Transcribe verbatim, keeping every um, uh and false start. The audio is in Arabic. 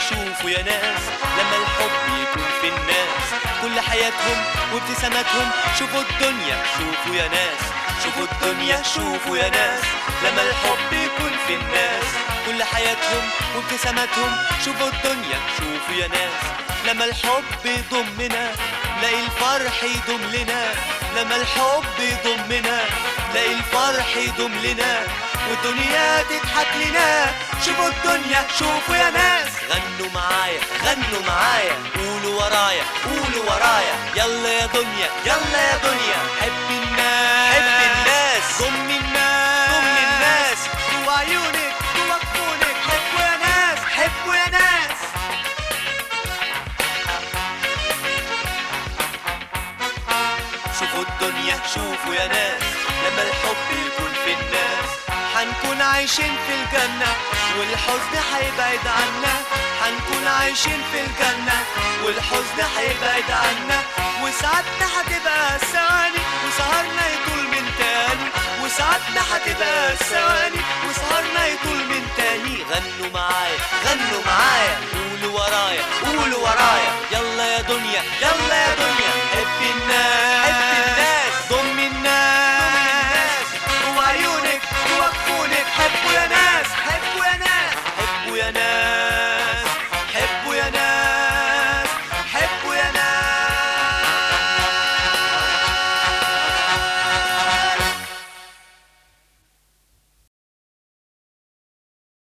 شوفوا يا ناس لما الحب يكون في الناس كل حياتهم وابتساماتهم. شوفوا الدنيا شوفوا يا ناس، شوفوا الدنيا شوفوا يا ناس لما الحب يكون في الناس كل حياتهم وابتساماتهم. شوفوا الدنيا شوفوا يا ناس لما الحب يضمنا لاقي الفرح يضم لنا، لما الحب يضمنا لاقي الفرح يضم لنا والدنيا تضحك لنا. شوفوا الدنيا شوفوا يا ناس، غنوا معايا غنوا معايا، قولوا ورايا قولوا ورايا، يلا يا دنيا يلا يا دنيا، حب الناس حب الناس، ضم الناس ضم الناس، جوا عيونك جوا كفونك، حبوا يا ناس حبوا يا ناس. شوفوا الدنيا شوفوا يا ناس لما الحب يكون في الناس حنكون عايشين في الجنة والحزن هيبعد عنا، حنكون عايشين في الجنة والحزن هيبعد عنا، وسعادنا هتبقى ثواني وسهرنا يطول من تاني، وسعادنا هتبقى ثواني وسهرنا يطول من تاني. غنوا معايا غنوا معايا، قولوا ورايا قولوا ورايا، يلا يا دنيا يلا يا